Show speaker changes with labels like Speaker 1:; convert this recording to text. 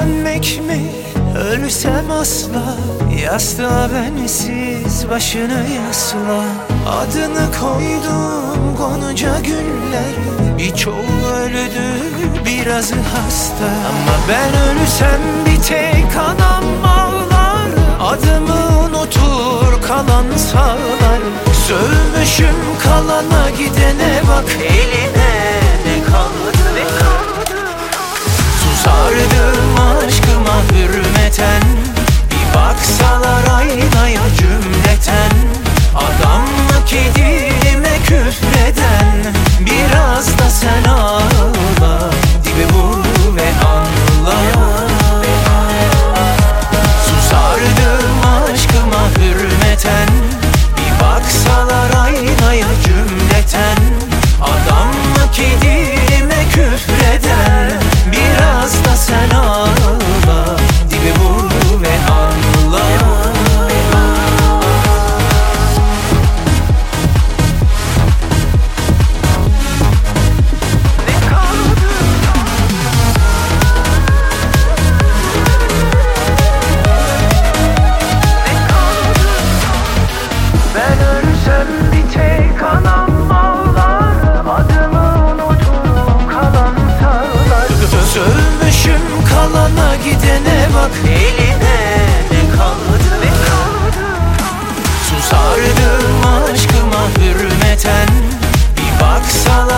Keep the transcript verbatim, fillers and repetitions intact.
Speaker 1: dönmek mi? Ölsem asla yastığa bensiz başını yasla. Adını koydum Gonca güller, birçoğu öldü birazı hasta. Ama ben ölsem bir tek anam ağlar, adımı unutur kalan sağlar. Sövmüşüm kalana gidene bak, eline ne kaldı, ne kaldı? Susardım aşkıma hürmeten, bir baksalar aynaya cümleten. Adamlık edilime küfreden, biraz da sen ağla, dibe vur ve anla. Susardım aşkıma hürmeten, bir baksalar aynaya cümleten. Adamlık edilime küfreden, biraz da sen ağla, dibe vur ve anla. Ben ölsem bir tek anam ağlar, adımı unuturum kalan sağlar. Sövmüşüm kalana gidene bak, eline ne kaldı, ne kaldı? Susardım aşkıma hürmeten, bir baksalar